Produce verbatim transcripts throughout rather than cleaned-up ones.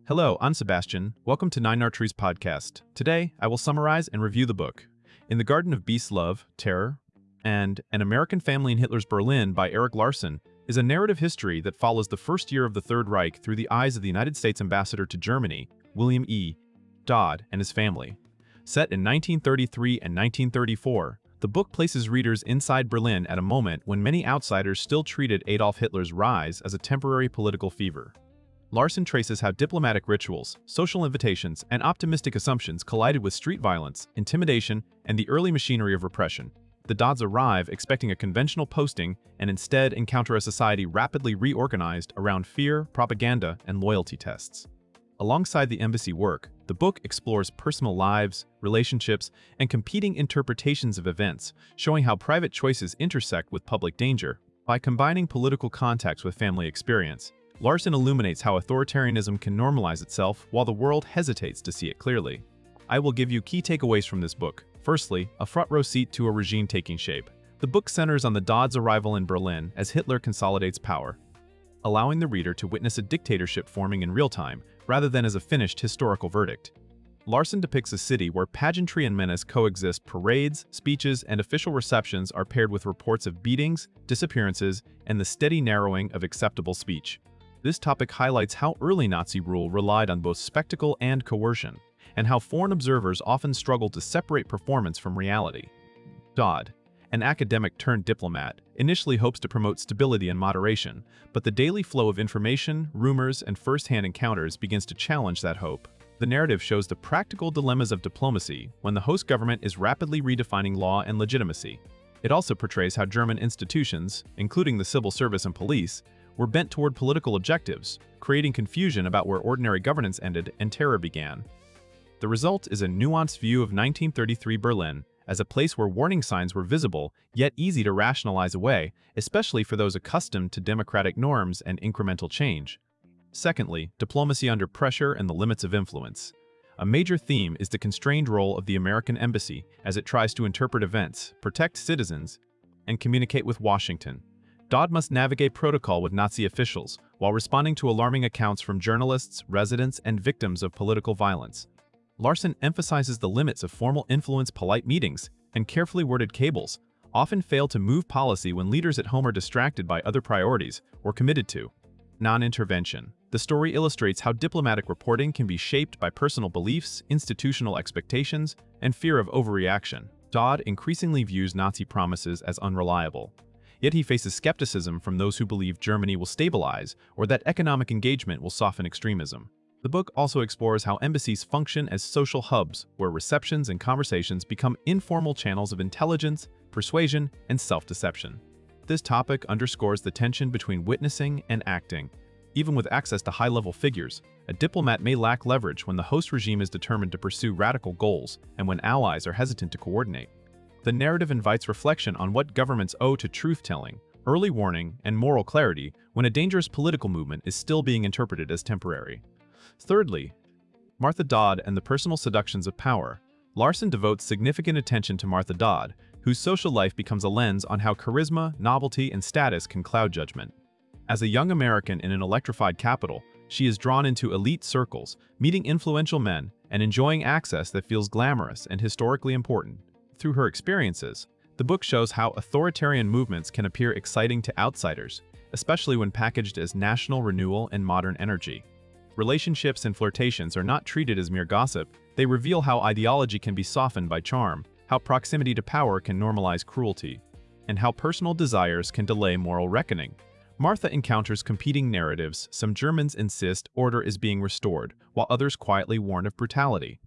Hello, I'm Sebastian. Welcome to Nine Arteries Podcast. Today, I will summarize and review the book In the Garden of Beasts Love, Terror, and An American Family in Hitler's Berlin by Erik Larson is a narrative history that follows the first year of the Third Reich through the eyes of the United States ambassador to Germany, William E. Dodd, and his family. Set in nineteen thirty-three and nineteen thirty-four, the book places readers inside Berlin at a moment when many outsiders still treated Adolf Hitler's rise as a temporary political fever. Larson traces how diplomatic rituals, social invitations, and optimistic assumptions collided with street violence, intimidation, and the early machinery of repression. The Dodds arrive expecting a conventional posting and instead encounter a society rapidly reorganized around fear, propaganda, and loyalty tests. Alongside the embassy work, the book explores personal lives, relationships, and competing interpretations of events, showing how private choices intersect with public danger. By combining political context with family experience, Larson illuminates how authoritarianism can normalize itself while the world hesitates to see it clearly. I will give you key takeaways from this book. Firstly, a front-row seat to a regime taking shape. The book centers on the Dodds' arrival in Berlin as Hitler consolidates power, allowing the reader to witness a dictatorship forming in real time, rather than as a finished historical verdict. Larson depicts a city where pageantry and menace coexist. Parades, speeches, and official receptions are paired with reports of beatings, disappearances, and the steady narrowing of acceptable speech. This topic highlights how early Nazi rule relied on both spectacle and coercion, and how foreign observers often struggled to separate performance from reality. Dodd, an academic turned diplomat, initially hopes to promote stability and moderation, but the daily flow of information, rumors, and first-hand encounters begins to challenge that hope. The narrative shows the practical dilemmas of diplomacy when the host government is rapidly redefining law and legitimacy. It also portrays how German institutions, including the civil service and police, were bent toward political objectives, creating confusion about where ordinary governance ended and terror began. The result is a nuanced view of nineteen thirty-three Berlin as a place where warning signs were visible, yet easy to rationalize away, especially for those accustomed to democratic norms and incremental change. Secondly, diplomacy under pressure and the limits of influence. A major theme is the constrained role of the American embassy as it tries to interpret events, protect citizens, and communicate with Washington. Dodd must navigate protocol with Nazi officials while responding to alarming accounts from journalists, residents, and victims of political violence. Larson emphasizes the limits of formal influence. Polite meetings and carefully worded cables often fail to move policy when leaders at home are distracted by other priorities or committed to non-intervention. The story illustrates how diplomatic reporting can be shaped by personal beliefs, institutional expectations, and fear of overreaction. Dodd increasingly views Nazi promises as unreliable. Yet he faces skepticism from those who believe Germany will stabilize or that economic engagement will soften extremism. The book also explores how embassies function as social hubs where receptions and conversations become informal channels of intelligence, persuasion, and self-deception. This topic underscores the tension between witnessing and acting. Even with access to high-level figures, a diplomat may lack leverage when the host regime is determined to pursue radical goals and when allies are hesitant to coordinate. The narrative invites reflection on what governments owe to truth-telling, early warning, and moral clarity when a dangerous political movement is still being interpreted as temporary. Thirdly, Martha Dodd and the personal seductions of power. Larson devotes significant attention to Martha Dodd, whose social life becomes a lens on how charisma, novelty, and status can cloud judgment. As a young American in an electrified capital, she is drawn into elite circles, meeting influential men, and enjoying access that feels glamorous and historically important. Through her experiences, the book shows how authoritarian movements can appear exciting to outsiders, especially when packaged as national renewal and modern energy. Relationships and flirtations are not treated as mere gossip. They reveal how ideology can be softened by charm, how proximity to power can normalize cruelty, and how personal desires can delay moral reckoning. Martha encounters competing narratives. Some Germans insist order is being restored, while others quietly warn of brutality.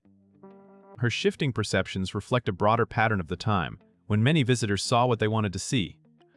Her shifting perceptions reflect a broader pattern of the time, when many visitors saw what they wanted to see.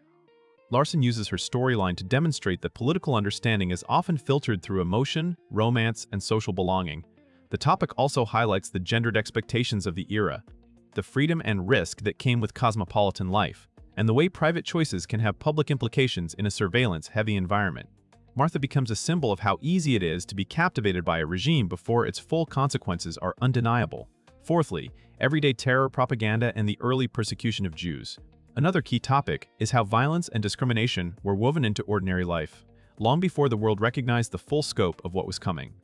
Larson uses her storyline to demonstrate that political understanding is often filtered through emotion, romance, and social belonging. The topic also highlights the gendered expectations of the era, the freedom and risk that came with cosmopolitan life, and the way private choices can have public implications in a surveillance-heavy environment. Martha becomes a symbol of how easy it is to be captivated by a regime before its full consequences are undeniable. Fourthly, everyday terror propaganda and the early persecution of Jews. Another key topic is how violence and discrimination were woven into ordinary life, long before the world recognized the full scope of what was coming.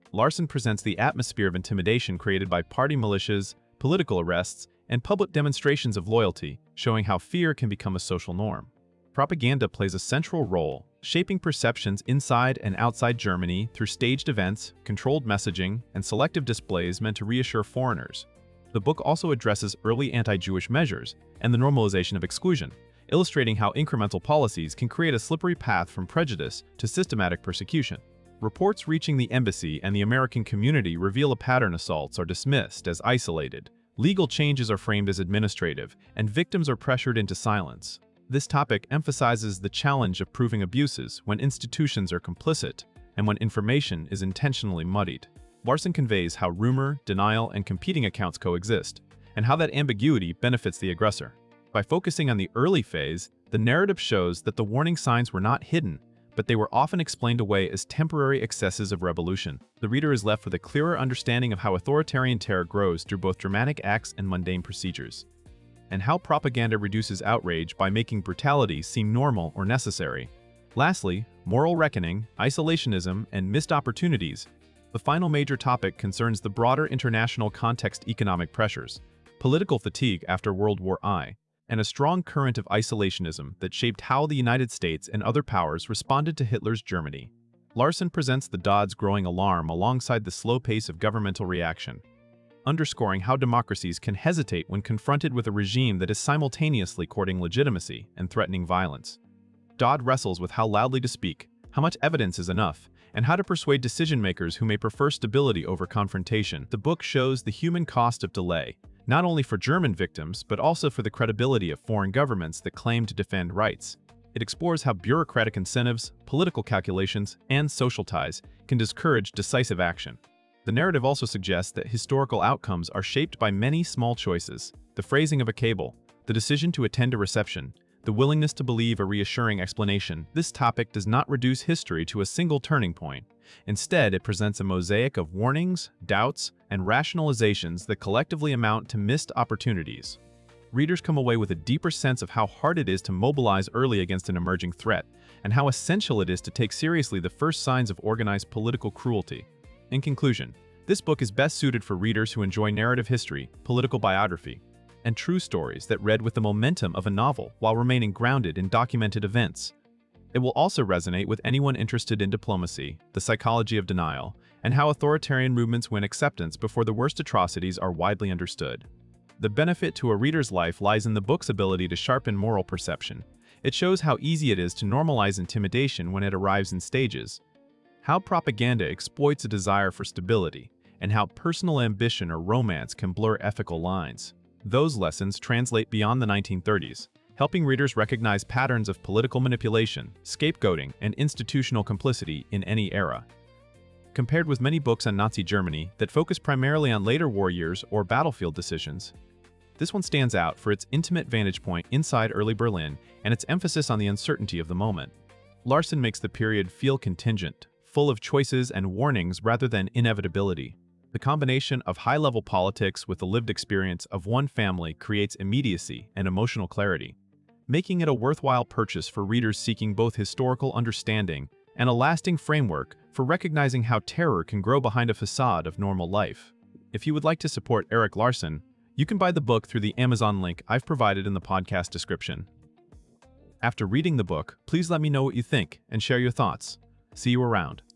Larson presents the atmosphere of intimidation created by party militias, political arrests, and public demonstrations of loyalty, showing how fear can become a social norm. Propaganda plays a central role, shaping perceptions inside and outside Germany through staged events, controlled messaging, and selective displays meant to reassure foreigners. The book also addresses early anti-Jewish measures and the normalization of exclusion, illustrating how incremental policies can create a slippery path from prejudice to systematic persecution. Reports reaching the embassy and the American community reveal a pattern assaults are dismissed as isolated, legal changes are framed as administrative, and victims are pressured into silence. This topic emphasizes the challenge of proving abuses when institutions are complicit and when information is intentionally muddied. Larson conveys how rumor, denial, and competing accounts coexist, and how that ambiguity benefits the aggressor. By focusing on the early phase, the narrative shows that the warning signs were not hidden, but they were often explained away as temporary excesses of revolution. The reader is left with a clearer understanding of how authoritarian terror grows through both dramatic acts and mundane procedures, and how propaganda reduces outrage by making brutality seem normal or necessary. Lastly, moral reckoning, isolationism, and missed opportunities. The final major topic concerns the broader international context: economic pressures, political fatigue after World War One, and a strong current of isolationism that shaped how the United States and other powers responded to Hitler's Germany. Larson presents the Dodds growing alarm alongside the slow pace of governmental reaction, underscoring how democracies can hesitate when confronted with a regime that is simultaneously courting legitimacy and threatening violence. Dodd wrestles with how loudly to speak, how much evidence is enough, and how to persuade decision-makers who may prefer stability over confrontation. The book shows the human cost of delay, not only for German victims, but also for the credibility of foreign governments that claim to defend rights. It explores how bureaucratic incentives, political calculations, and social ties can discourage decisive action. The narrative also suggests that historical outcomes are shaped by many small choices: the phrasing of a cable, the decision to attend a reception, the willingness to believe a reassuring explanation. This topic does not reduce history to a single turning point. Instead, it presents a mosaic of warnings, doubts, and rationalizations that collectively amount to missed opportunities. Readers come away with a deeper sense of how hard it is to mobilize early against an emerging threat, and how essential it is to take seriously the first signs of organized political cruelty. In conclusion, this book is best suited for readers who enjoy narrative history, political biography, and true stories that read with the momentum of a novel while remaining grounded in documented events. It will also resonate with anyone interested in diplomacy, the psychology of denial, and how authoritarian movements win acceptance before the worst atrocities are widely understood. The benefit to a reader's life lies in the book's ability to sharpen moral perception. It shows how easy it is to normalize intimidation when it arrives in stages, how propaganda exploits a desire for stability, and how personal ambition or romance can blur ethical lines. Those lessons translate beyond the nineteen thirties, helping readers recognize patterns of political manipulation, scapegoating, and institutional complicity in any era. Compared with many books on Nazi Germany that focus primarily on later war years or battlefield decisions, this one stands out for its intimate vantage point inside early Berlin and its emphasis on the uncertainty of the moment. Larson makes the period feel contingent, full of choices and warnings rather than inevitability. The combination of high-level politics with the lived experience of one family creates immediacy and emotional clarity, making it a worthwhile purchase for readers seeking both historical understanding and a lasting framework for recognizing how terror can grow behind a facade of normal life. If you would like to support Erik Larson, you can buy the book through the Amazon link I've provided in the podcast description. After reading the book, please let me know what you think and share your thoughts. See you around.